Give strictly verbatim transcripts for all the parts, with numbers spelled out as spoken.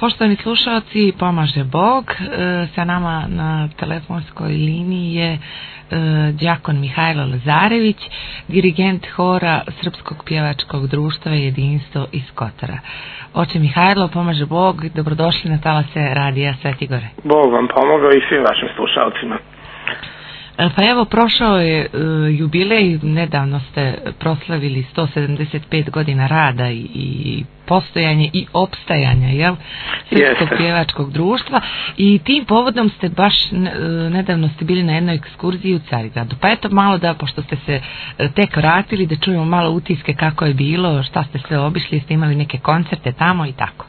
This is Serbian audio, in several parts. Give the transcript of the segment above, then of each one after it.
Poštovani slušalci, pomaže Bog. Sa nama na telefonskoj liniji je đakon Mihajlo Lazarević, dirigent hora Srpskog pjevačkog društva Jedinstvo iz Kotora. Oče Mihajlo, pomaže Bog, dobrodošli na talase Radija Sveti Gore. Bog vam pomogao i svim vašim slušalcima. Pa evo, prošao je uh, jubilej, nedavno ste proslavili sto sedamdeset pet godina rada i, i postojanje i opstajanja, jel, Srpskog pjevačkog društva, i tim povodom ste baš nedavno ste bili na jednoj ekskurziji u Carigradu. Pa eto malo da, pošto ste se tek vratili, da čujemo malo utiske kako je bilo, šta ste sve obišli, ste imali neke koncerte tamo i tako.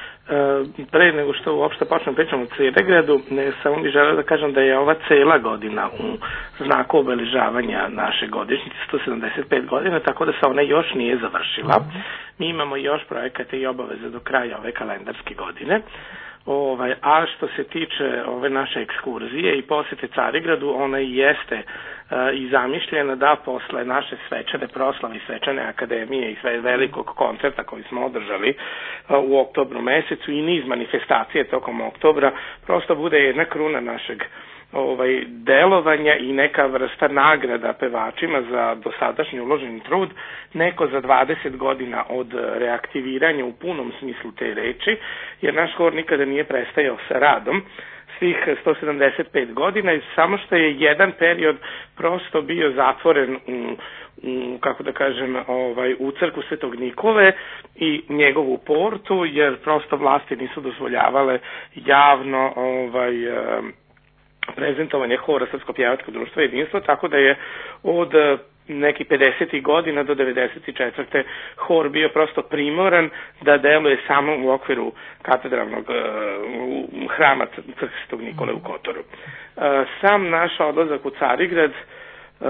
Pre nego što uopšte počnem pričam o Carigradu, ne samo mi želim da kažem da je ova cela godina u znaku obeležavanja naše godišnjice, sto sedamdeset pet godina, tako da se ona još nije završila. Mi imamo još projekata i obaveze do kraja ove kalendarske godine. Ovaj, a što se tiče ove naše ekskurzije i posjete Carigradu, ona i jeste uh, i zamišljena da posle naše svečane proslave i svečane akademije i sve velikog koncerta koji smo održali uh, u oktobru mesecu i niz manifestacije tokom oktobra, prosto bude jedna kruna našeg ovaj, delovanja i neka vrsta nagrada pevačima za dosadašnji uloženi trud, neko za dvadeset godina od reaktiviranja u punom smislu te reči, jer naš hor nikada nije prestajao sa radom svih sto sedamdeset pet godina, i samo što je jedan period prosto bio zatvoren u, u kako da kažem, ovaj, u crkvu Svetog Nikole i njegovu portu, jer prosto vlasti nisu dozvoljavale javno ovaj, prezentovanje hora Srpskog pjevačkog društva Jedinstvo, tako da je od nekih pedesetih godina do devedeset četvrte hor bio prosto primoran da deluje samo u okviru katedralnog uh, hrama Crkve Svetog Nikole u Kotoru. Uh, sam naš odlazak u Carigrad uh,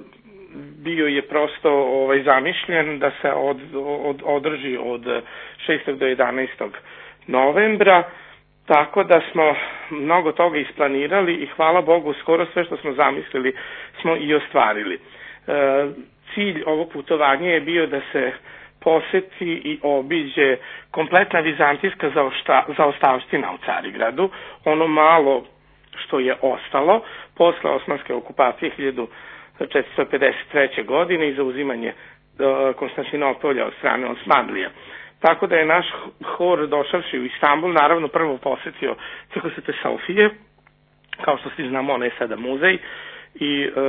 bio je prosto ovaj, zamišljen da se od, od, održi od šestog do jedanaestog novembra, tako da smo mnogo toga isplanirali i hvala Bogu skoro sve što smo zamislili smo i ostvarili. E, cilj ovog putovanja je bio da se poseti i obiđe kompletna vizantijska zaošta, zaostavština u Carigradu, ono malo što je ostalo posle osmanske okupacije hiljadu četiristo pedeset treće. godine i zauzimanje e, Konstantinopolja od strane Osmanlija. Tako da je naš hor došavši u Istanbul naravno prvo posetio crkvu Svete Sofije, kao što svi znamo, ona je sada muzej, i e,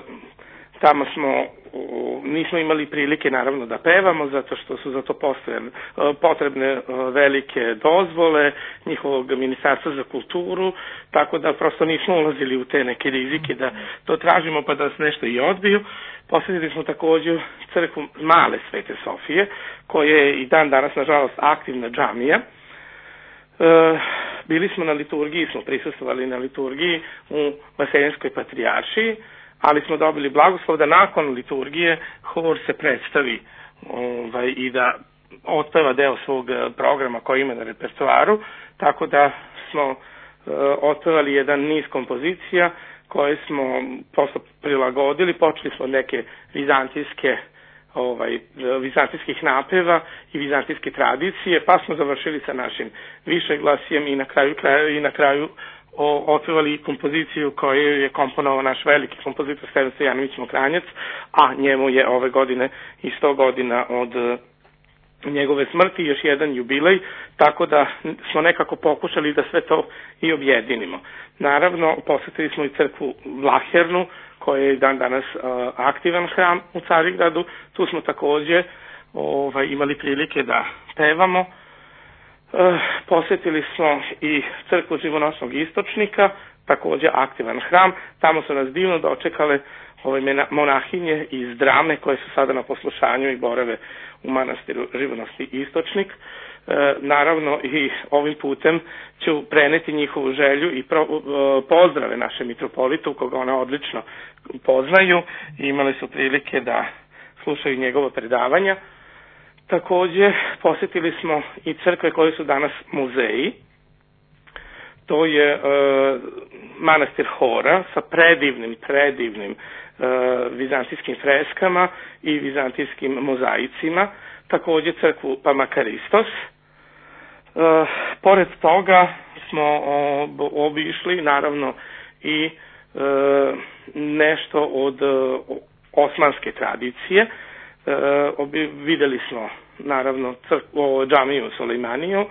tamo smo, nismo imali prilike naravno da pevamo, zato što su za to postojene, potrebne velike dozvole njihovog ministarstva za kulturu, tako da prosto nismo ulazili u te neke rizike da to tražimo pa da nas nešto i odbiju. Posjetili smo također crkvu Male Svete Sofije, koja je i dan danas nažalost aktivna džamija. E, bili smo na liturgiji, smo prisustvovali na liturgiji u Vaseljenskoj patrijaršiji, ali smo dobili blagoslov da nakon liturgije hor se predstavi ovaj, i da otpeva deo svog programa koji ima na repertoaru, tako da smo uh, otpevali jedan niz kompozicija koje smo prosto prilagodili. Počeli smo neke vizantijske ovaj, vizantijskih napeva i vizantijske tradicije, pa smo završili sa našim višeglasijem i na kraju, kraju, i na kraju O, otpevali kompoziciju koju je komponovao naš veliki kompozitor Stevan Stojanović Mokranjac, a njemu je ove godine i sto godina od uh, njegove smrti, još jedan jubilej, tako da smo nekako pokušali da sve to i objedinimo. Naravno, posjetili smo i crkvu Vlahernu, koja je dan danas uh, aktivan hram u Carigradu. Tu smo također ovaj, imali prilike da pevamo. Uh, posjetili smo i crkvu Živonosnog istočnika, također aktivan hram. Tamo su nas divno dočekale ove monahinje iz Drame, koje su sada na poslušanju i borave u manastiru Živonosni istočnik. Uh, naravno i ovim putem ću preneti njihovu želju i pro, uh, pozdrave naše mitropolitu, koga ona odlično poznaju i imali su prilike da slušaju njegova predavanja. Također posjetili smo i crkve koje su danas muzeji. To je e, manastir Hora sa predivnim, predivnim e, vizantijskim freskama i vizantijskim mozaicima. Također crkvu Pamakaristos, pored toga smo obišli naravno i nešto od osmanske tradicije. Videli smo naravno džamiju Sulejmaniju.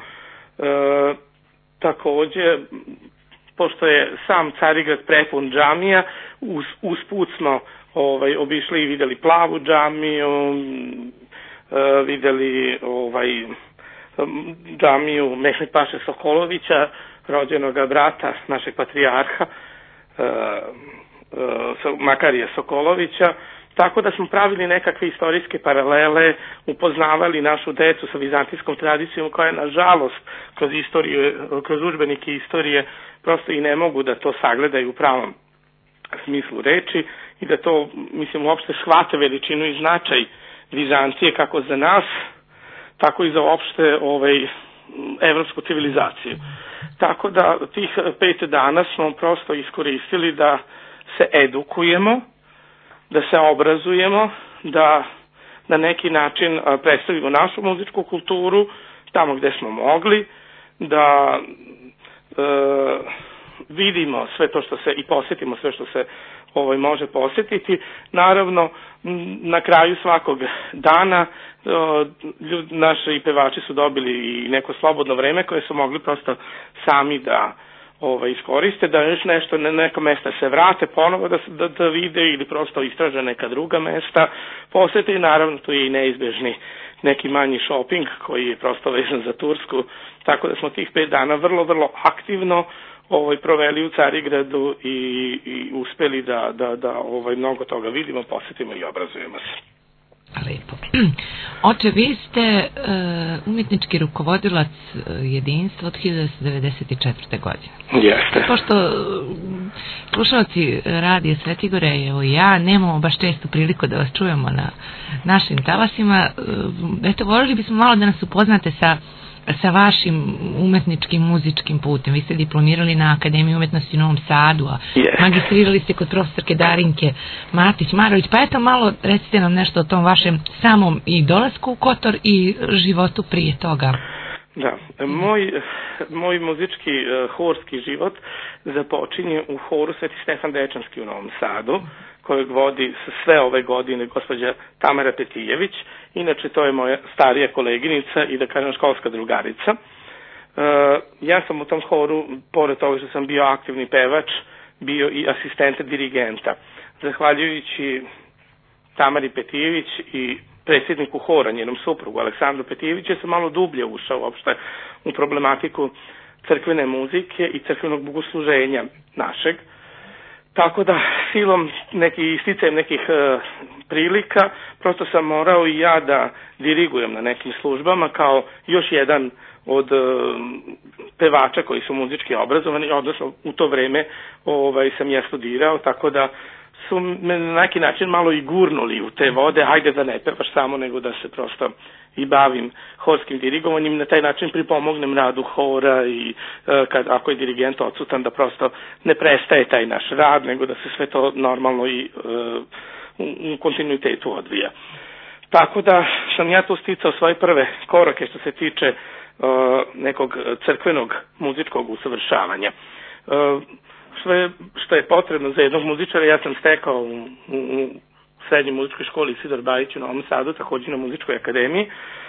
Takođe, pošto je sam Carigrad prepun džamija, uz, uz put smo ovaj, obišli i videli Plavu džamiju, e, videli ovaj, džamiju Mehmet Paše Sokolovića, rođenoga brata našeg patrijarha, e, e, Makarija Sokolovića, tako da smo pravili nekakve istorijske paralele, upoznavali našu decu sa vizantijskom tradicijom koja je nažalost kroz istoriju, kroz udžbenike istorije prosto i ne mogu da to sagledaju u pravom smislu reči i da to, mislim, uopšte shvate veličinu i značaj Vizantije kako za nas, tako i za uopšte ovaj, evropsku civilizaciju. Tako da tih pet dana smo prosto iskoristili da se edukujemo, da se obrazujemo, da na neki način predstavimo našu muzičku kulturu tamo gde smo mogli, da e, vidimo sve to što se i posjetimo sve što se ovaj, može posjetiti. Naravno, na kraju svakog dana ljudi, naši pevači su dobili i neko slobodno vreme koje su mogli prosto sami da Ovaj, iskoriste, da još nešto, na neka mesta se vrate ponovo da, da, da vide ili prosto istraže neka druga mesta, posjete i naravno tu je i neizbežni neki manji shopping koji je prosto vezan za Tursku, tako da smo tih pet dana vrlo, vrlo aktivno ovaj, proveli u Carigradu i, i uspeli da, da, da ovaj, mnogo toga vidimo, posjetimo i obrazujemo se. Lepo. Oče, vi ste uh, umjetnički rukovodilac jedinstva od hiljadu devetsto devedeset četvrte. godine. Jeste. Pošto slušalci radija Svetigore, evo i ja, nemamo baš često priliku da vas čujemo na našim talasima, uh, eto, voljeli bismo malo da nas upoznate sa sa vašim umetničkim muzičkim putem. Vi ste diplomirali na Akademiji umetnosti u Novom Sadu, a yes. magistrirali ste kod profesorke Darinke Matić-Marović. Pa eto malo recite nam nešto o tom vašem samom i dolasku u Kotor i životu prije toga. Da, moj, moj muzički uh, horski život započinje u horu Sveti Stefan Dečanski u Novom Sadu, kojeg vodi sve ove godine gospođa Tamara Petijević. Inače, to je moja starija koleginica i da kažem školska drugarica. Uh, ja sam u tom horu, pored toga što sam bio aktivni pevač, bio i asistent dirigenta. Zahvaljujući Tamari Petijević i predsjedniku hora, njenom suprugu Aleksandru Petijeviću, sam malo dublje ušao uopšte u problematiku crkvene muzike i crkvenog bogosluženja našeg. Tako da silom neki isticajem nekih e, prilika prosto sam morao i ja da dirigujem na nekim službama kao još jedan od e, pevača koji su muzički obrazovani, odnosno u to vreme ovaj, sam ja studirao, tako da su me na neki način malo i gurnuli u te vode, hajde da ne pevaš samo, nego da se prosto i bavim horskim dirigovanjem, na taj način pripomognem radu hora i e, kad, ako je dirigent odsutan, da prosto ne prestaje taj naš rad, nego da se sve to normalno i e, u, u kontinuitetu odvija. Tako da sam ja tu sticao svoje prve korake što se tiče e, nekog crkvenog muzičkog usavršavanja. E, sve što je potrebno za jednog muzičara ja sam stekao u, u, u srednjoj muzičkoj školi Isidor Bajić u Novom Sadu, također na muzičkoj akademiji.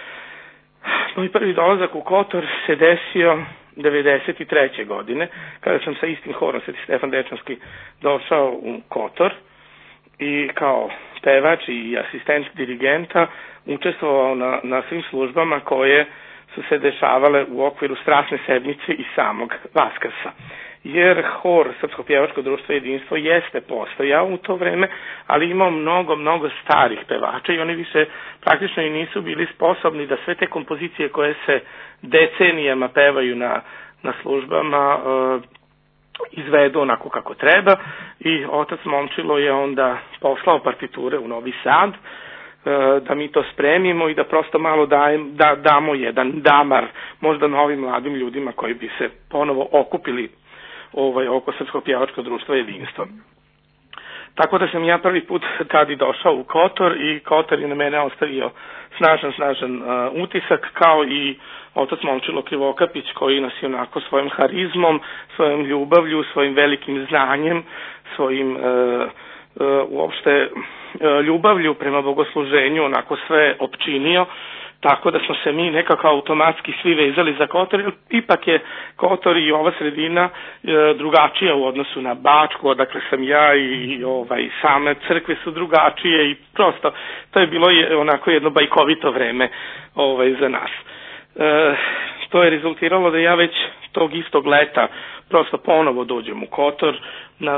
Moj prvi dolazak u Kotor se desio devedeset treće. godine, kada sam sa istim horom Sveti Stefan Dečanski došao u Kotor i kao pevač i asistent dirigenta učestvovao na, na svim službama koje su se dešavale u okviru Strasne sedmice i samog Vaskrsa. Jer hor Srpsko pjevačko društvo jedinstvo jeste postojao u to vreme, ali imao mnogo, mnogo starih pevača i oni više praktično i nisu bili sposobni da sve te kompozicije koje se decenijama pevaju na, na službama uh, izvedu onako kako treba i otac Momčilo je onda poslao partiture u Novi Sad uh, da mi to spremimo i da prosto malo dajem, da, damo jedan damar možda novim mladim ljudima koji bi se ponovo okupili ovaj, oko Srpskog pjevačkog društva jedinstva. Tako da sam ja prvi put tad i došao u Kotor i Kotor je na mene ostavio snažan, snažan uh, utisak, kao i otac Momčilo Krivokapić, koji nas je onako svojim harizmom, svojom ljubavlju, svojim velikim znanjem, svojim uh, uh, uopšte uh, ljubavlju prema bogosluženju onako sve opčinio, tako da smo se mi nekako automatski svi vezali za Kotor, jer ipak je Kotor i ova sredina e, drugačija u odnosu na Bačku, odakle sam ja, i, i ovaj, same crkve su drugačije i prosto to je bilo je, onako jedno bajkovito vreme ovaj, za nas. E, to je rezultiralo da ja već tog istog leta prosto ponovo dođem u Kotor, na,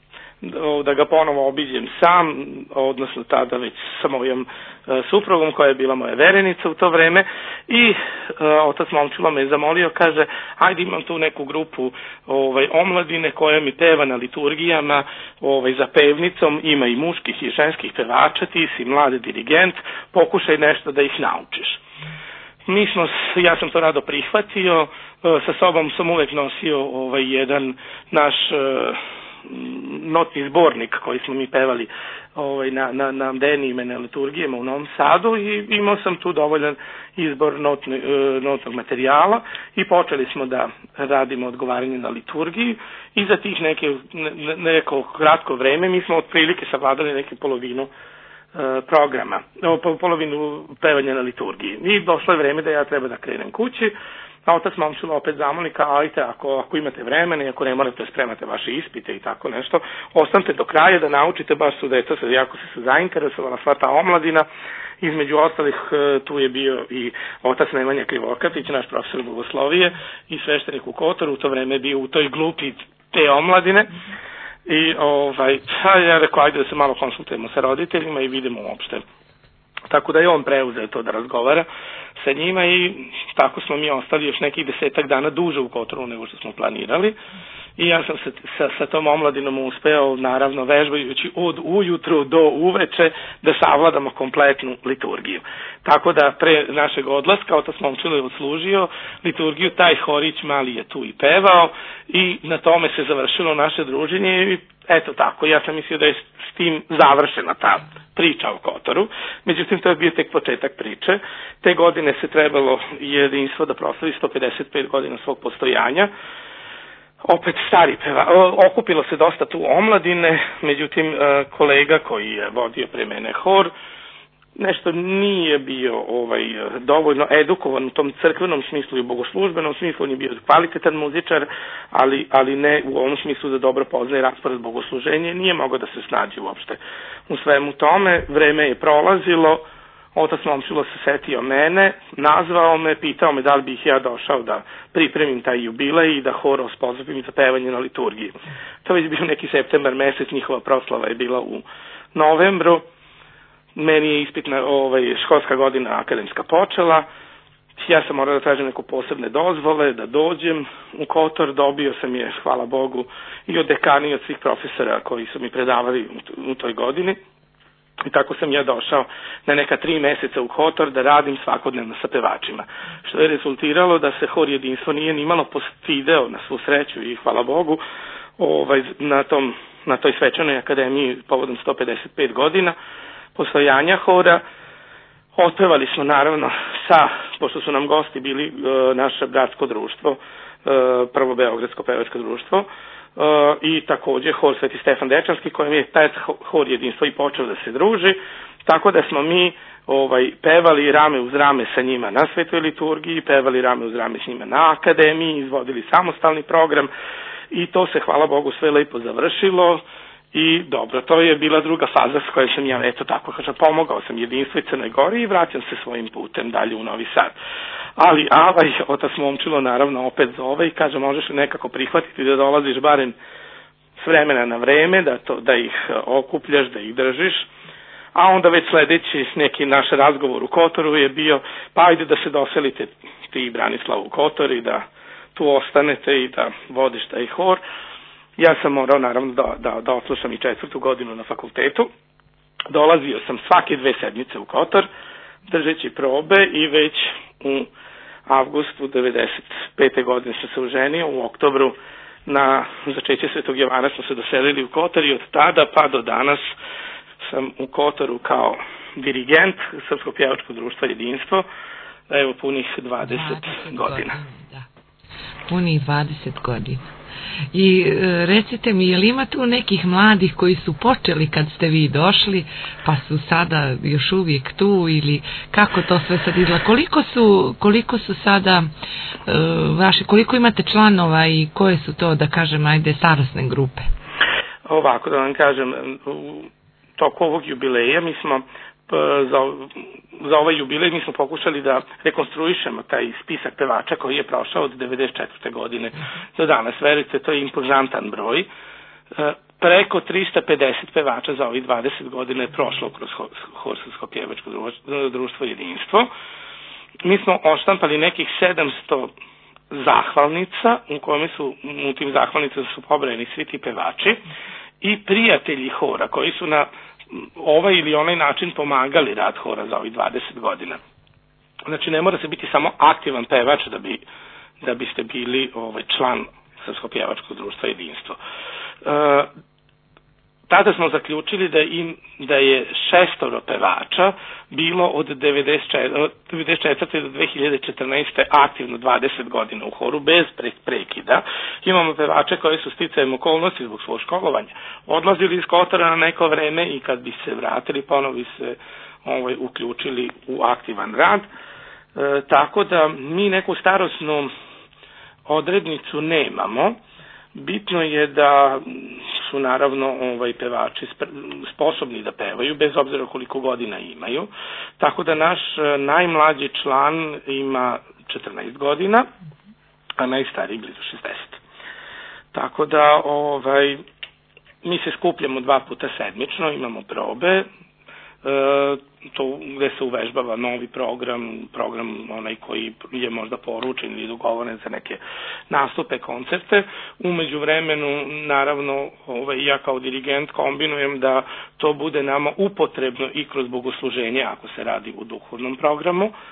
da ga ponovo obiđem sam, odnosno tada već sa mojom e, suprugom koja je bila moja verenica u to vreme, i e, otac Momčilo me je zamolio, kaže, ajde, imam tu neku grupu ovaj, omladine koja mi peva na liturgijama, ovaj, za pevnicom, ima i muških i ženskih pevača, ti si mladi dirigent, pokušaj nešto da ih naučiš. Mi smo, ja sam to rado prihvatio, e, sa sobom sam uvek nosio ovaj, jedan naš e, notni zbornik koji smo mi pevali ovaj, na, na, na denijima, na liturgijama u Novom Sadu, i imao sam tu dovoljan izbor notne, notnog materijala i počeli smo da radimo odgovaranje na liturgiji, i za tih neke, ne, neko kratko vreme mi smo otprilike savladali neke polovinu programa, polovinu pevanja na liturgiji. I došlo je vreme da ja treba da krenem kući, a otac Momčilo opet zamoli, kao, ajte, ako, ako imate vremena i ako ne morate spremate vaše ispite i tako nešto, ostanite do kraja da naučite, baš su deca, jako se su zainteresovala sva ta omladina. Između ostalih tu je bio i otac Nemanja Krivokapić, naš profesor bogoslovije i sveštenik u Kotoru, u to vreme je bio u toj grupi te omladine. I ovaj, ja rekao, ajde da se malo konsultujemo sa roditeljima i vidimo uopšte. Tako da je on preuzeo to da razgovara sa njima, i tako smo mi ostali još nekih desetak dana duže u Kotoru nego što smo planirali. I ja sam se sa, sa tom omladinom uspeo, naravno vežbajući od ujutru do uveče, da savladamo kompletnu liturgiju. Tako da pre našeg odlaska otac Momčilo je odslužio liturgiju, taj horić mali je tu i pevao, i na tome se završilo naše druženje. I eto tako, ja sam mislio da je s tim završena ta priča o Kotoru, međutim to je bio tek početak priče. Te godine se trebalo jedinstvo da proslavi sto pedeset pet godina svog postojanja. Opet stari peva, okupilo se dosta tu omladine, međutim kolega koji je vodio pre mene hor nešto nije bio ovaj dovoljno edukovan u tom crkvenom smislu i bogoslužbenom smislu. On je bio kvalitetan muzičar, ali, ali ne u ovom smislu da dobro poznaje raspored bogosluženja, nije mogao da se snađe uopšte u svemu tome. Vreme je prolazilo, otac Momčilo se setio mene, nazvao me, pitao me da li bih ja došao da pripremim taj jubilej i da hor osposobim za pevanje na liturgiji. To je bio neki septembar mesec, njihova proslava je bila u novembru. Meni je ispitna ovaj, školska godina akademska počela, ja sam morao da tražim neko posebne dozvole da dođem u Kotor, dobio sam je, hvala Bogu, i od dekana i od svih profesora koji su mi predavali u toj godini. I tako sam ja došao na neka tri meseca u Kotor da radim svakodnevno sa pevačima, što je rezultiralo da se hor Jedinstvo nije ni malo postideo, na svu sreću i hvala Bogu, ovaj, na, tom, na toj svečanoj akademiji povodom sto pedeset pet godina postojanja hora. Otpevali smo naravno sa, pošto su nam gosti bili e, naše bratsko društvo, e, prvo Beogradsko pevačko društvo, e, i takođe hor Sveti Stefan Dečanski, kojem je taj hor Jedinstvo i počeo da se druži, tako da smo mi ovaj, pevali rame uz rame sa njima na svetoj liturgiji, pevali rame uz rame s njima na akademiji, izvodili samostalni program, i to se, hvala Bogu, sve lepo završilo. I dobro, to je bila druga faza s kojoj sam ja, eto tako, kažem, pomogao sam Jedinstvu i Crnoj Gori i vraćam se svojim putem dalje u Novi Sad. Ali Avaj, otac Momčilo, naravno opet zove i kaže, možeš li nekako prihvatiti da dolaziš barem s vremena na vreme, da, to, da ih okupljaš, da ih držiš. A onda već sledeći neki naš razgovor u Kotoru je bio, pa ajde da se doselite ti, Branislav, u Kotor i da tu ostanete i da vodiš taj hor. Ja sam morao naravno da, da, da odslušam i četvrtu godinu na fakultetu. Dolazio sam svake dve sedmice u Kotor, držeći probe, i već u avgustu devedeset pete godine sam se oženio, u oktobru na začeće Svetog Jovana smo se doselili u Kotor i od tada pa do danas sam u Kotoru kao dirigent Srpskog pjevačkog društva Jedinstvo, evo punih dvadeset godina. Da. Punih dvadeset godina. I e, recite mi, je li ima tu nekih mladih koji su počeli kad ste vi došli, pa su sada još uvijek tu, ili kako to sve sad izgleda? Koliko su, koliko su sada e, vaši, koliko imate članova i koje su to, da kažem, ajde, starosne grupe? Ovako, da vam kažem, u toku ovog jubileja mi smo za, za ovaj jubilej mi smo pokušali da rekonstruišemo taj spisak pevača koji je prošao od devedeset četvrte godine do danas. Verujte, to je impozantan broj. Preko trista pedeset pevača za ovih dvadeset godina je prošlo kroz Hor Srpsko pjevačko društvo Jedinstvo. Mi smo oštampali nekih sedamsto zahvalnica u kome su, u tim zahvalnicama su pobrojeni svi ti pevači i prijatelji hora koji su na ovaj ili onaj način pomagali rad hora za ovih dvadeset godina. Znači, ne mora se biti samo aktivan pevač da bi da biste bili ovaj član Srpskog pjevačkog društva Jedinstvo. E, tada smo zaključili da, im, da je šestoro pevača bilo od devedeset četvrte do dve hiljade četrnaeste aktivno dvadeset godina u horu bez prekida. Imamo pevače koji su sticajem okolnosti zbog svog školovanja odlazili iz Kotora na neko vreme i kad bi se vratili ponovo bi se ovaj, uključili u aktivan rad. E, tako da mi neku starosnu odrednicu nemamo. Bitno je da su naravno ovaj, pevači sposobni da pevaju, bez obzira koliko godina imaju. Tako da naš najmlađi član ima četrnaest godina, a najstariji blizu šezdeset. Tako da ovaj, mi se skupljamo dva puta sedmično, imamo probe, E, to gde se uvežbava novi program, program onaj koji je možda poručen ili dogovoren za neke nastupe, koncerte. Umeđu vremenu, naravno, ovaj, ja kao dirigent kombinujem da to bude nama upotrebno i kroz bogosluženje ako se radi u duhovnom programu. E,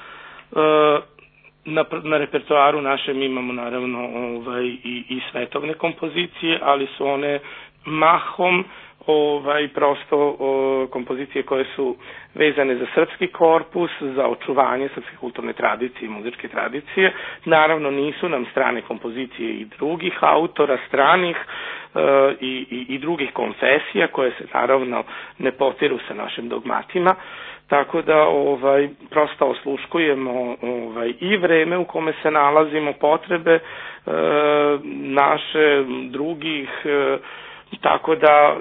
na, na repertoaru našem imamo naravno ovaj, i, i svetovne kompozicije, ali su one mahom ovaj prosto o, kompozicije koje su vezane za srpski korpus, za očuvanje srpske kulturne tradicije i muzičke tradicije. Naravno nisu nam strane kompozicije i drugih autora, stranih e, i, i, i drugih konfesija koje se naravno ne potiru sa našim dogmatima. Tako da ovaj prosto osluškujemo ovaj i vreme u kome se nalazimo, potrebe e, naše, drugih, e, tako da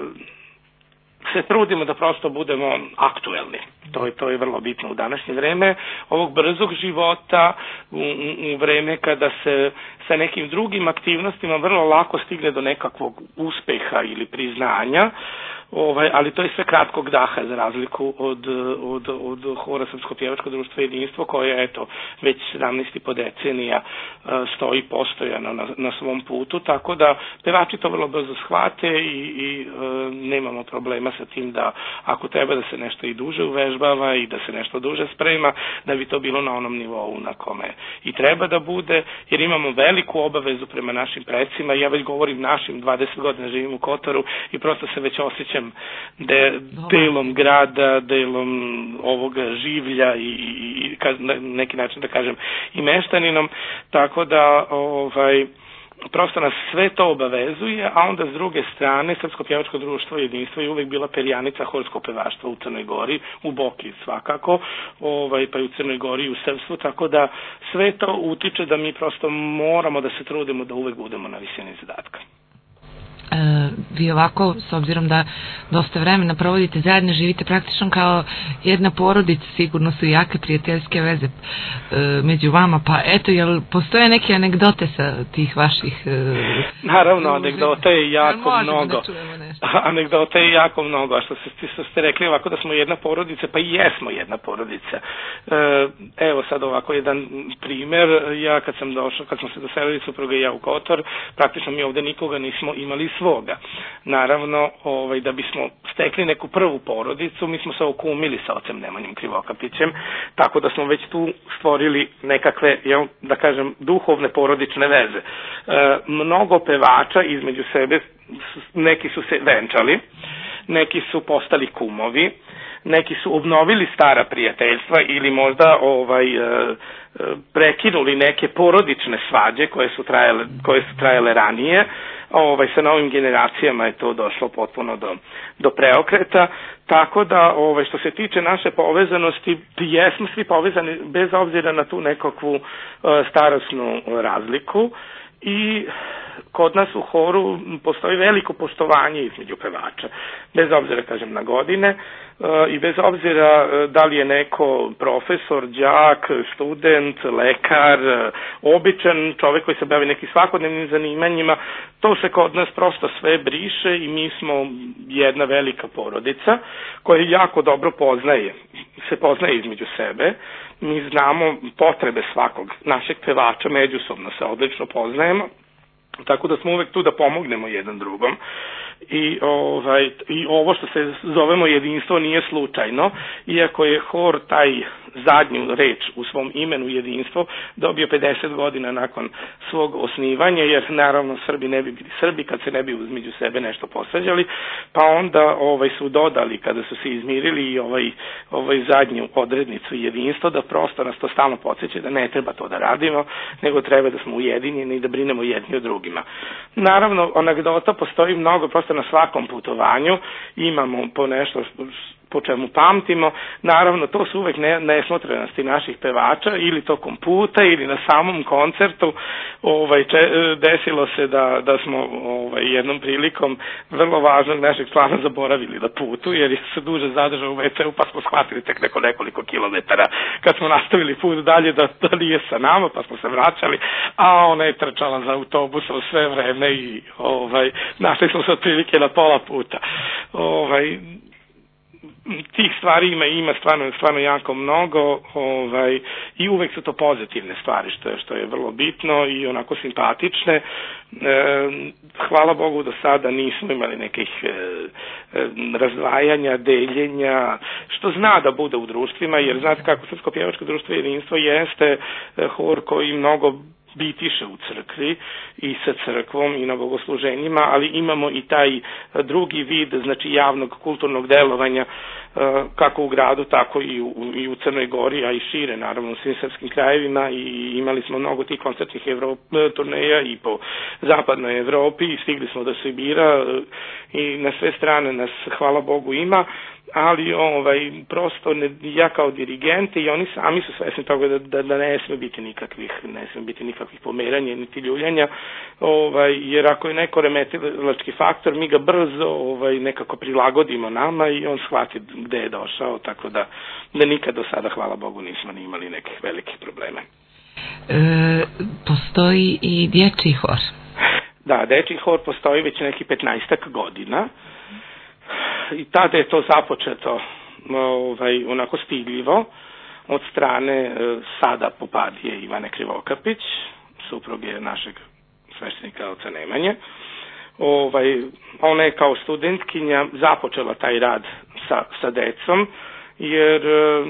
se trudimo da prosto budemo aktuelni. To je, to je vrlo bitno u današnje vreme ovog brzog života, u, u vreme kada se sa nekim drugim aktivnostima vrlo lako stigne do nekakvog uspeha ili priznanja. Ovaj, ali to je sve kratkog daha za razliku od, od, od Hora Srpsko pjevačko društvo Jedinstvo koje eto već sedamnaest i po decenija stoji postojano na, na svom putu, tako da pevači to vrlo brzo shvate i, i e, nemamo problema sa tim da ako treba da se nešto i duže uvežbava i da se nešto duže sprema, da bi to bilo na onom nivou na kome i treba da bude, jer imamo veliku obavezu prema našim precima. Ja već govorim našim, dvadeset godina živim u Kotoru i prosto se već osjećam de, delom grada, delom ovoga življa i, i, i na neki način da kažem i meštaninom, tako da ovaj prosto nas sve to obavezuje, a onda s druge strane Srpsko pjevačko društvo Jedinstvo je uvek bila perjanica horskog pevaštva u Crnoj Gori, u Boki svakako, ovaj, pa i u Crnoj Gori i u Srpstvu, tako da sve to utiče da mi prosto moramo da se trudimo da uvek budemo na visini zadatka. E, vi ovako, s obzirom da dosta vremena provodite zajedno, živite praktično kao jedna porodica, sigurno su jake prijateljske veze e, među vama, pa eto, jel postoje neke anegdote sa tih vaših... E, Naravno, anegdota je jako mnogo. Anegdota je jako mnogo, a što, se, što ste rekli ovako da smo jedna porodica, pa i jesmo jedna porodica. E, evo sad ovako jedan primer, ja kad sam došao, kad smo se doselili supruga i ja u Kotor, praktično mi ovde nikoga nismo imali svoga. Naravno, ovaj, da bismo stekli neku prvu porodicu, mi smo se okumili sa ocem Nemanjom Krivokapićem, tako da smo već tu stvorili nekakve, jel, da kažem, duhovne porodične veze. mnogo pevača između sebe, neki su se venčali, neki su postali kumovi, neki su obnovili stara prijateljstva ili možda ovaj prekinuli neke porodične svađe koje su trajale, koje su trajale ranije. Ovaj, sa novim generacijama je to došlo potpuno do, do preokreta, tako da ovaj, što se tiče naše povezanosti, jesmo svi povezani bez obzira na tu nekakvu uh, starosnu razliku i kod nas u horu postoji veliko poštovanje između pevača, bez obzira, kažem, na godine i bez obzira da li je neko profesor, đak, student, lekar, običan čovek koji se bavi nekim svakodnevnim zanimanjima, to se kod nas prosto sve briše i mi smo jedna velika porodica koja jako dobro poznaje, se poznaje između sebe. Mi znamo potrebe svakog našeg pevača, međusobno se odlično poznajemo, tako da smo uvek tu da pomognemo jedan drugom. I, ovaj, i ovo što se zovemo jedinstvo nije slučajno, iako je hor taj zadnju reč u svom imenu jedinstvo dobio pedeset godina nakon svog osnivanja, jer naravno Srbi ne bi bili Srbi kad se ne bi između sebe nešto posvađali, pa onda ovaj, su dodali kada su se izmirili i ovaj, ovaj zadnju odrednicu jedinstvo, da prosto nas to stalno podsjeća da ne treba to da radimo, nego treba da smo ujedinjeni i da brinemo jedni o drugima. Naravno, anegdota postoji mnogo, prosto na svakom putovanju imamo po nešto po čemu pamtimo. Naravno, to su uvek ne, nesmotrenosti naših pevača, ili tokom puta, ili na samom koncertu. Ovaj, če, desilo se da, da smo ovaj, jednom prilikom vrlo važnog našeg člana zaboravili da putu, jer je se duže zadržao u ve ce u, pa smo shvatili tek neko nekoliko kilometara kad smo nastavili put dalje da, da nije sa nama, pa smo se vraćali, a ona je trčala za autobusom sve vreme i ovaj, našli smo se otprilike na pola puta. Ovaj, tih stvari ima ima stvarno stvarno jako mnogo, ovaj, i uvek su to pozitivne stvari, što je što je vrlo bitno i onako simpatične. E, hvala Bogu do sada nismo imali nekih e, razdvajanja, deljenja, što zna da bude u društvima, jer znate kako Srpsko pjevačko društvo jedinstvo jeste hor koji mnogo bitiše u crkvi i sa crkvom i na bogosluženjima, ali imamo i taj drugi vid, znači javnog kulturnog delovanja, kako u gradu, tako i u, i u Crnoj Gori, a i šire, naravno, u svim srpskim krajevima, i imali smo mnogo tih koncertnih Evrop, turneja i po zapadnoj Evropi i stigli smo do Sibira i na sve strane nas, hvala Bogu, ima, ali ovaj, prosto ne, ja kao dirigente i oni sami su svesni toga da, da, da ne sme biti nikakvih, ne sme biti nikakvih pomeranja niti ljuljanja, ovaj, jer ako je neko remetilački faktor, mi ga brzo ovaj, nekako prilagodimo nama i on shvati gde je došao, tako da, da nikad do sada, hvala Bogu, nismo ni imali nekih velikih problema. E, postoji i dječji hor? Da, dječji hor postoji već neki petnaestak godina. I tada je to započeto ovaj, onako stidljivo od strane sada popadije Ivane Krivokapić, supruge našeg sveštenika oca Nemanje. Ovaj, ona je kao studentkinja započela taj rad sa, sa decom, jer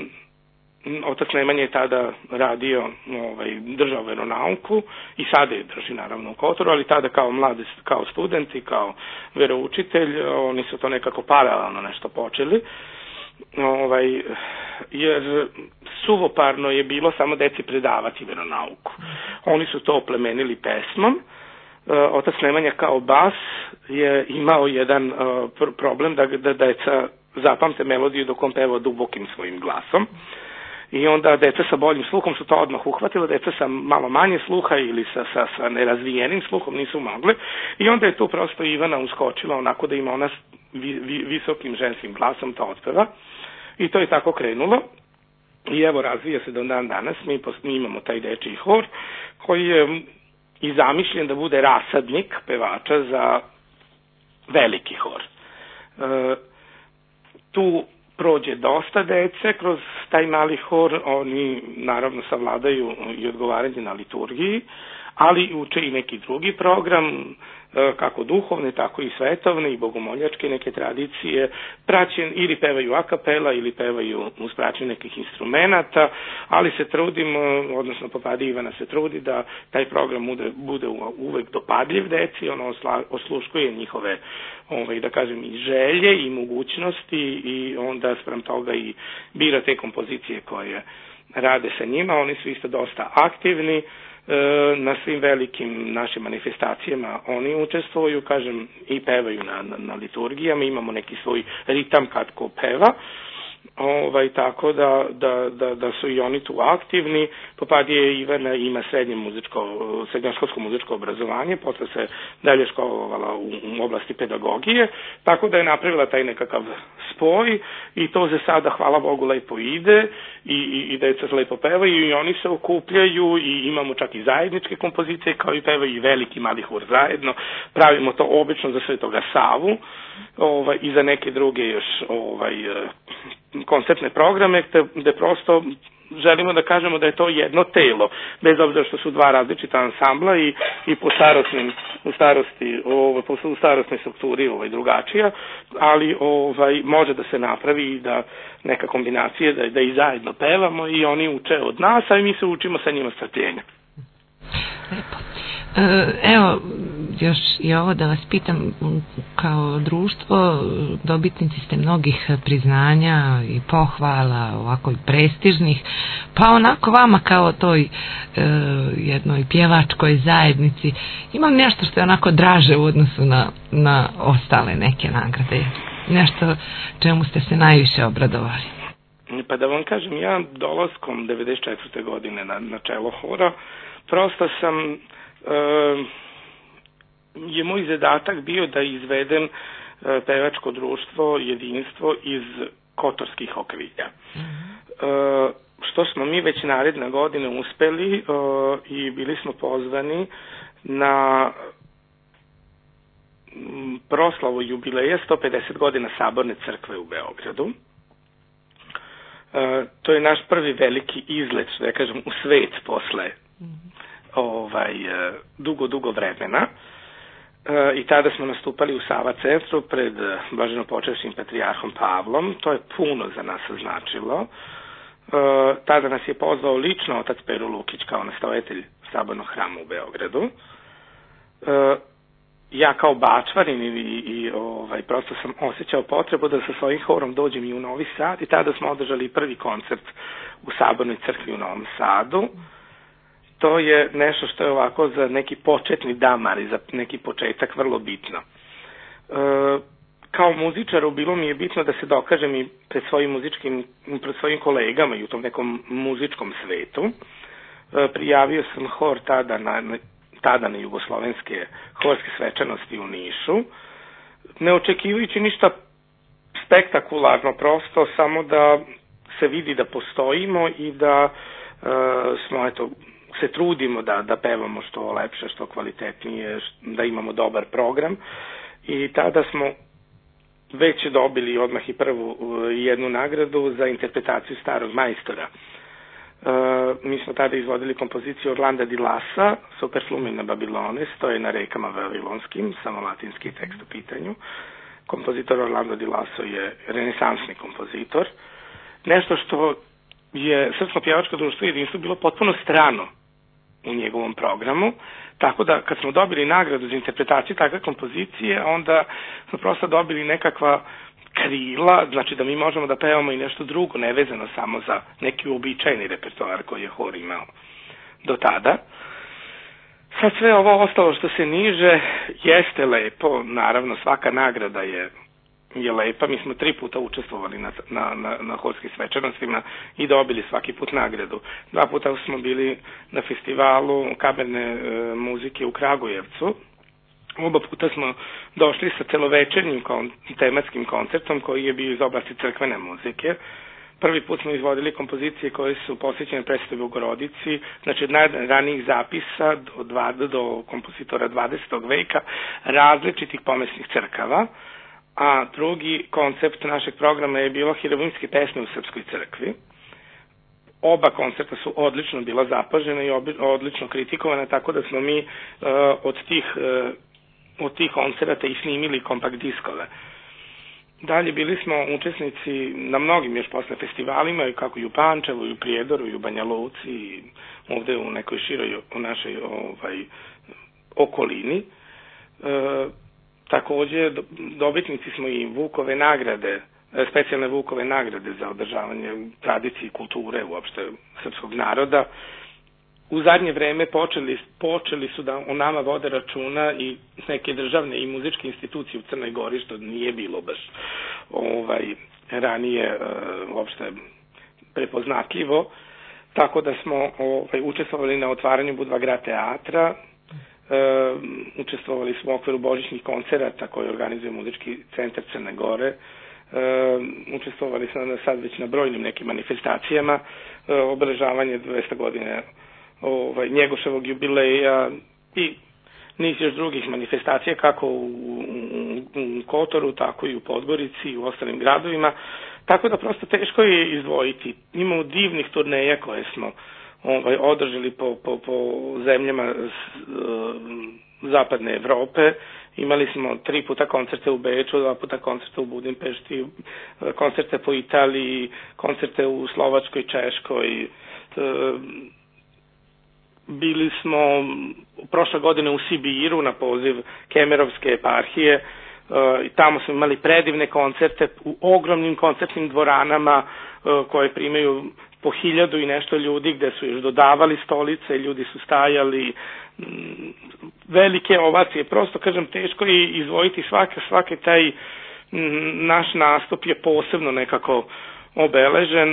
otac Nemanja je tada radio, ovaj, držao veronauku i sada je drži naravno u Kotoru, ali tada kao mladi, kao student i kao veroučitelj, oni su to nekako paralelno nešto počeli, ovaj, jer suvoparno je bilo samo deci predavati veronauku. Oni su to oplemenili pesmom. Otac Nemanja kao bas je imao jedan uh, problem da, da deca zapamte melodiju dok on peva dubokim svojim glasom. I onda deca sa boljim sluhom su to odmah uhvatila, deca sa malo manje sluha ili sa, sa, sa nerazvijenim sluhom nisu mogli. I onda je tu prosto Ivana uskočila onako da ima ona vi, vi, visokim ženskim glasom to otpeva. I to je tako krenulo. I evo razvija se do dan danas. Mi, mi imamo taj dečiji hor koji je i zamišljen da bude rasadnik pevača za veliki hor. E, tu prođe dosta dece kroz taj mali hor, oni naravno savladaju i odgovaranje na liturgiji, ali uče i neki drugi program, kako duhovne, tako i svetovne i bogomoljačke neke tradicije, praćen ili pevaju a kapela ili pevaju uz praćenje nekih instrumenata, ali se trudimo, odnosno Popadi Ivana se trudi da taj program bude, bude uvek dopadljiv deci, ono osla, osluškuje njihove, ovaj, da kažem, i želje i mogućnosti i onda sprem toga i bira te kompozicije koje rade sa njima. Oni su isto dosta aktivni na svim velikim našim manifestacijama. Oni učestvuju, kažem, i pevaju na, na, na liturgijama, imamo neki svoj ritam kad ko peva, ovaj, tako da, da, da, da su i oni tu aktivni. Popadija Ivana ima srednje muzičko, srednjoškolsko muzičko obrazovanje, posle se dalje školovala u, u oblasti pedagogije, tako da je napravila taj nekakav spoj i to za sada, hvala Bogu, lepo ide i, i, i deca se lepo pevaju i oni se okupljaju i imamo čak i zajedničke kompozicije kao i pevaju i veliki i mali hor zajedno. Pravimo to obično za Svetoga Savu, ovaj, i za neke druge još ovaj, koncertne programe gde, gde prosto želimo da kažemo da je to jedno telo, bez obzira što su dva različita ansambla i, i po starostnim, u starosti, ovaj, po u starostnoj strukturi ovaj, drugačija, ali ovaj, može da se napravi i da neka kombinacija, da, da i zajedno pevamo i oni uče od nas, a i mi se učimo sa njima strpljenja. Lepo. Evo, još i ovo da vas pitam, kao društvo dobitnici ste mnogih priznanja i pohvala, ovako i prestižnih, pa onako vama kao toj e, jednoj pjevačkoj zajednici, imam nešto što je onako draže u odnosu na, na ostale neke nagrade, nešto čemu ste se najviše obradovali? Pa da vam kažem, ja dolaskom devedeset četvrte godine na, na čelo hora, prosto sam Uh, je moj zadatak bio da izvedem uh, pevačko društvo, jedinstvo iz kotorskih okrilja. Uh, što smo mi već naredne godine uspeli uh, i bili smo pozvani na proslavu jubileja sto pedeset godina Saborne crkve u Beogradu. Uh, to je naš prvi veliki izlet, što ja kažem, u svet posle ovaj, dugo, dugo vremena e, i tada smo nastupali u Sava centru pred blaženopočevšim patrijarhom Pavlom. To je puno za nas značilo. E, tada nas je pozvao lično otac Pero Lukić kao nastavitelj Sabornog hrama u Beogradu. E, ja kao bačvarin i, i ovaj, prosto sam osjećao potrebu da sa svojim horom dođem i u Novi Sad i tada smo održali prvi koncert u Sabornoj crkvi u Novom Sadu. To je nešto što je ovako za neki početni damar i za neki početak vrlo bitno. E, kao muzičaru bilo mi je bitno da se dokažem i pred svojim muzičkim, pred svojim kolegama i u tom nekom muzičkom svetu. E, prijavio sam hor tada na, tada na jugoslovenske horske svečanosti u Nišu, ne očekivajući ništa spektakularno, prosto samo da se vidi da postojimo i da e, smo, eto, se trudimo da, da pevamo što lepše, što kvalitetnije, da imamo dobar program i tada smo već dobili odmah i prvu jednu nagradu za interpretaciju Starog majstora. E, mi smo tada izvodili kompoziciju Orlanda di Lassa, Superflumina Babilones, to je na rekama Vavilonskim, samo latinski tekst u pitanju. Kompozitor Orlando di Lasso je renesansni kompozitor. Nešto što je Srpsko pjevačko društvo jedinstvo bilo potpuno strano u njegovom programu, tako da kad smo dobili nagradu za interpretaciju takve kompozicije, onda smo prosto dobili nekakva krila, znači da mi možemo da pevamo i nešto drugo, nevezano samo za neki uobičajeni repertoar koji je hor imao do tada. Sad sve ovo ostalo što se niže jeste lepo, naravno svaka nagrada je je lepa. Mi smo tri puta učestvovali na, na, na, na horskim svečanostima i dobili svaki put nagradu. Dva puta smo bili na festivalu kamerne e, muzike u Kragujevcu. Oba puta smo došli sa celovečernjim kon, tematskim koncertom koji je bio iz oblasti crkvene muzike. Prvi put smo izvodili kompozicije koje su posvećene predstavi u Gorodici, znači od najranijih zapisa do, dva, do kompozitora dvadesetog veka različitih pomesnih crkava. A drugi koncept našeg programa je bilo hirovimske pesme u Srpskoj crkvi. oba koncerta su odlično bila zapažena i odlično kritikovana, tako da smo mi uh, od tih uh, od tih koncerata i snimili kompakt diskove. Dalje bili smo učesnici na mnogim još posle festivalima, kako i u Pančevu, i u Prijedoru, i u Banja Luci, i ovde u nekoj široj u našoj ovaj, okolini. E, takođe, dobitnici smo i Vukove nagrade, specijalne Vukove nagrade za održavanje tradicije i kulture uopšte srpskog naroda. U zadnje vreme počeli, počeli su da o nama vode računa i neke državne i muzičke institucije u Crnoj Gori, što nije bilo baš ovaj, ranije uh, uopšte prepoznatljivo. Tako da smo ovaj, učestvovali na otvaranju Budva teatra, uh, učestvovali smo u okviru božićnih koncerata koje organizuje Muzički centar Crne Gore, Uh, učestvovali smo sad već na brojnim nekim manifestacijama, uh, obeležavanje dvesta godine ovaj, Njegoševog jubileja i niz još drugih manifestacija kako u, u, u Kotoru, tako i u Podgorici i u ostalim gradovima, tako da prosto teško je izdvojiti. Imamo divnih turneja koje smo ovaj, održali po, po, po zemljama z, zapadne Evrope. Imali smo tri puta koncerte u Beču, dva puta koncerte u Budimpešti, koncerte po Italiji, koncerte u Slovačkoj, Češkoj. Bili smo prošle godine u Sibiru na poziv Kemerovske eparhije i tamo smo imali predivne koncerte u ogromnim koncertnim dvoranama koje primaju po hiljadu i nešto ljudi, gde su još dodavali stolice, ljudi su stajali, velike ovacije, prosto kažem teško je izvojiti svake, svake taj naš nastup je posebno nekako obeležen. E,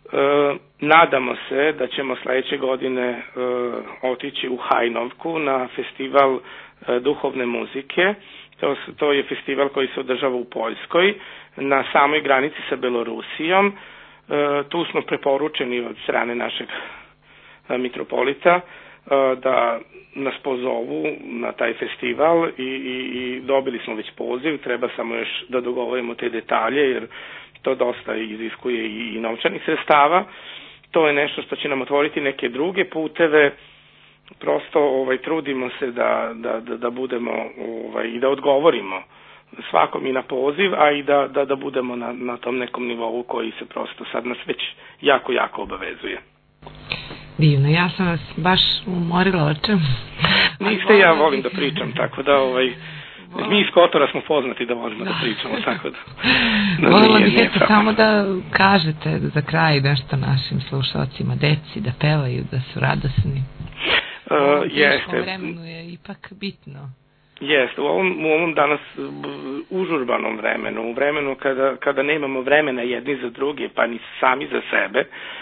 nadamo se da ćemo sledeće godine e, otići u Hajnovku na festival e, duhovne muzike. To, to je festival koji se održava u Poljskoj, na samoj granici sa Belorusijom. E, tu smo preporučeni od strane našeg e, mitropolita da nas pozovu na taj festival i, i, i dobili smo već poziv, treba samo još da dogovorimo te detalje jer to dosta iziskuje i, i novčanih sredstava. To je nešto što će nam otvoriti neke druge puteve, prosto ovaj, trudimo se da, da, da, da budemo ovaj, i da odgovorimo svakom i na poziv, a i da, da, da budemo na, na tom nekom nivou koji se prosto sad nas već jako, jako obavezuje. Divno, ja sam vas baš umorila očem. Niste, ja volim da pričam, tako da ovaj, mi iz Kotora smo poznati da volimo da, da pričamo, tako da... da Volila bih eto samo da kažete za kraj nešto našim slušalcima, deci, da pevaju, da su radosni. Uh, jeste. U vremenu je ipak bitno. Jeste, u ovom, u ovom danas užurbanom vremenu, u vremenu kada, kada nemamo vremena jedni za druge, pa ni sami za sebe,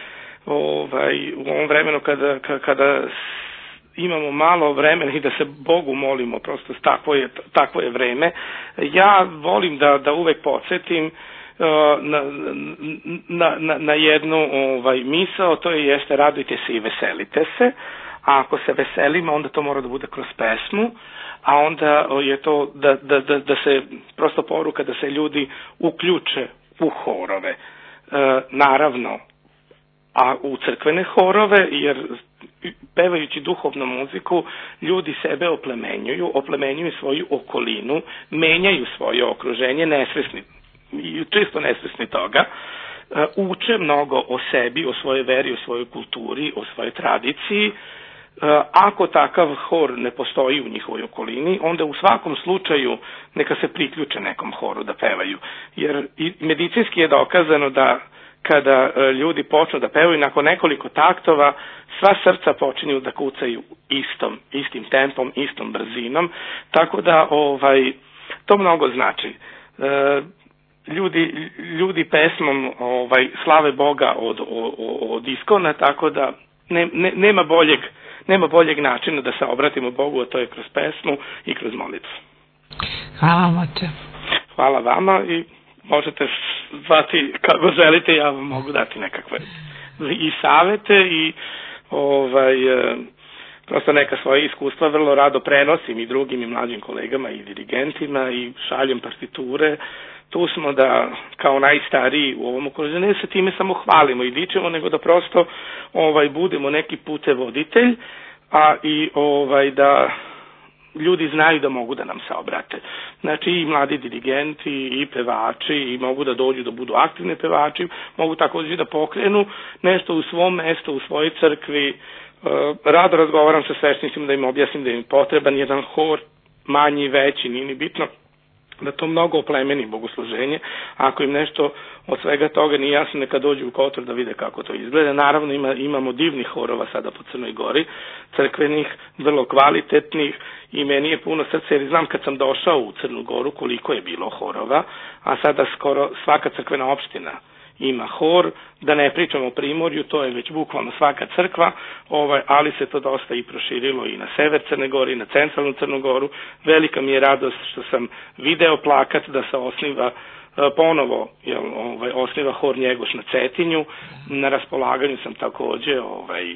ovaj, u ovom vremenu kada, kada imamo malo vremena i da se Bogu molimo, prosto takvo je, takvo je vreme. Ja volim da, da uvek podsjetim na, na, na, na jednu ovaj, misao, to je jeste radujte se i veselite se, a ako se veselimo, onda to mora da bude kroz pesmu, a onda je to da, da, da, da se prosto poruka da se ljudi uključe u horove. E, naravno, a u crkvene horove, jer pevajući duhovnu muziku, ljudi sebe oplemenjuju, oplemenjuju svoju okolinu, menjaju svoje okruženje, nesvesni, čisto nesvesni toga, uče mnogo o sebi, o svojoj veri, o svojoj kulturi, o svojoj tradiciji. Ako takav hor ne postoji u njihovoj okolini, onda u svakom slučaju neka se priključe nekom horu da pevaju. Jer i medicinski je dokazano da kada ljudi počnu da pevaju, nakon nekoliko taktova, sva srca počinju da kucaju istom, istim tempom, istom brzinom, tako da ovaj, to mnogo znači. E, ljudi, ljudi pesmom ovaj, slave Boga od, od, od iskona, tako da ne, ne, nema boljeg nema boljeg načina da se obratimo Bogu, a to je kroz pesmu i kroz molitvu. Hvala vam, oče. Hvala vama i možete zvati kako želite, ja vam mogu dati nekakve i savete i ovaj, prosto neka svoje iskustva vrlo rado prenosim i drugim i mlađim kolegama i dirigentima i šaljem partiture. Tu smo da kao najstariji u ovom okruženju ne se time samo hvalimo i dičemo, nego da prosto ovaj budemo neki putevoditelj, a i ovaj da ljudi znaju da mogu da nam se obrate. Znači i mladi dirigenti i pevači i mogu da dođu da budu aktivni pevači, mogu također da pokrenu nešto u svom mestu, u svojoj crkvi. Rado razgovaram sa sveštenicima da im objasnim da im je potreban jedan hor, manji, veći, nije ni bitno, da to mnogo oplemeni bogosluženje. Ako im nešto od svega toga nije jasno, neka dođu u Kotor da vide kako to izgleda. Naravno ima, imamo divnih horova sada po Crnoj Gori, crkvenih, vrlo kvalitetnih, i meni je puno srce jer znam kad sam došao u Crnu Goru koliko je bilo horova, a sada skoro svaka crkvena opština ima hor, da ne pričamo o Primorju, to je već bukvalno svaka crkva, ovaj, ali se to dosta i proširilo i na sever Crne Gore i na centralnu Crnu Goru. Velika mi je radost što sam video plakat da se osniva ponovo, jel, ovaj, osniva hor Njegoš na Cetinju. Na raspolaganju sam takođe ovaj,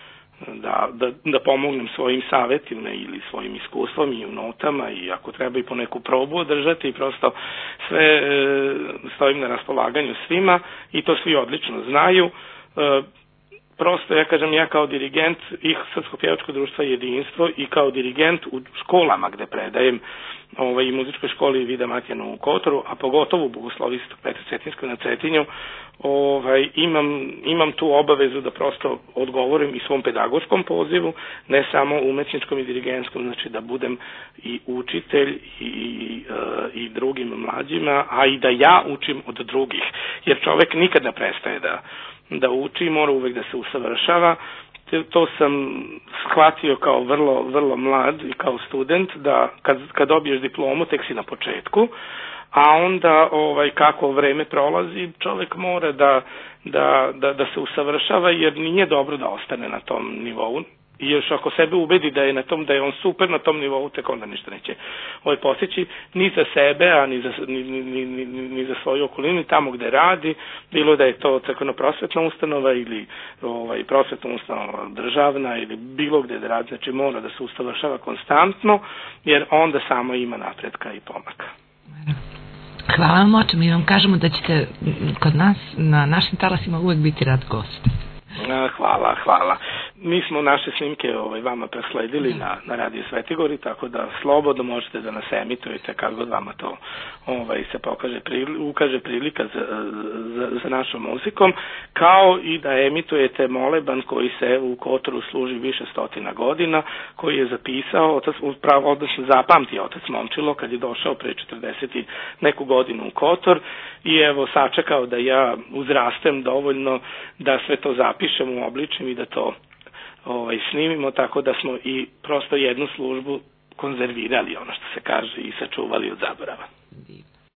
da, da, da pomognem svojim savjetima ili svojim iskustvom i u notama i ako treba i po neku probu održati i prosto sve e, stojim na raspolaganju svima i to svi odlično znaju. E, prosto ja kažem, ja kao dirigent i Srpskog pjevačkog društva Jedinstvo i kao dirigent u školama gde predajem ovaj, i muzičkoj školi Vida Matjanu u Kotoru, a pogotovo u Bogoslovistog Petra Cetinskoj na Cetinju, ovaj, imam, imam tu obavezu da prosto odgovorim i svom pedagoškom pozivu, ne samo umetničkom i dirigentskom, znači da budem i učitelj i, i, i drugim mlađima, a i da ja učim od drugih, jer čovek nikad ne prestaje da, da uči, mora uvek da se usavršava. To sam shvatio kao vrlo, vrlo mlad i kao student, da kad, kad dobiješ diplomu tek si na početku, a onda ovaj, kako vreme prolazi, čovjek mora da, da, da, da se usavršava, jer nije dobro da ostane na tom nivou. I još ako sebe ubedi da je na tom, da je on super na tom nivou, tek onda ništa neće ovaj postići, ni za sebe, a ni za, ni, ni, ni, ni za svoju okolinu, tamo gde radi, bilo da je to crkveno-prosvetna ustanova ili ovaj, prosvetna ustanova državna ili bilo gde da radi, znači mora da se usavršava konstantno, jer onda samo ima napretka i pomaka. Hvala vam oče, mi vam kažemo da ćete kod nas na našim talasima uvek biti rad gost. Hvala, hvala. Mi smo naše snimke ovaj, vama presledili na, na Radio Svetigori, tako da slobodno možete da nas emitujete kad god vama to ovaj, se pokaže, ukaže prilika za, za, za našom muzikom, kao i da emitujete moleban koji se u Kotoru služi više stotina godina, koji je zapisao, otac, upravo, odnosno zapamtio otac Momčilo kad je došao pre četrdeset i neku godinu u Kotor i evo sačekao da ja uzrastem dovoljno da sve to zapišem u obličim i da to ovaj, snimimo, tako da smo i prosto jednu službu konzervirali, ono što se kaže, i sačuvali od zaborava.